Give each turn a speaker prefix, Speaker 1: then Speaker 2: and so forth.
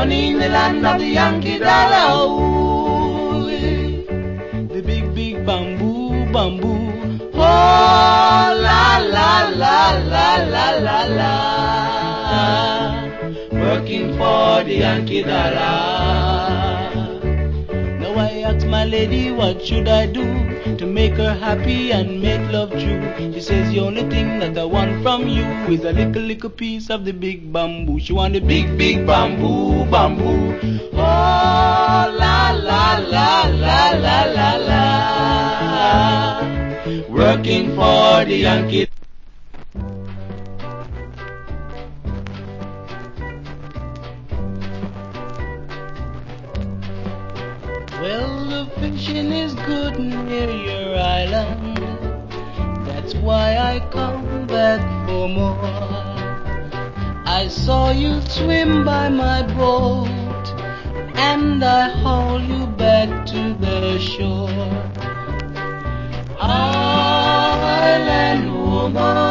Speaker 1: born in the land of the Yankee dollar. Ooh, the big, big bamboo, bamboo. Oh, la, la, la, la, la, la, la. Working for the Yankee dollar. Now I ask my lady, what should I do to make her happy and make love true? She says the only thing that I want from you is a little piece of the big bamboo. She want the big, big bamboo, bamboo. Oh, la, la, la, la, la, la, la. Working for the Yankee. Well, the fishing is good near your island. That's why I come back for more. I saw you swim by my boat, and I haul you back to the shore. Island woman.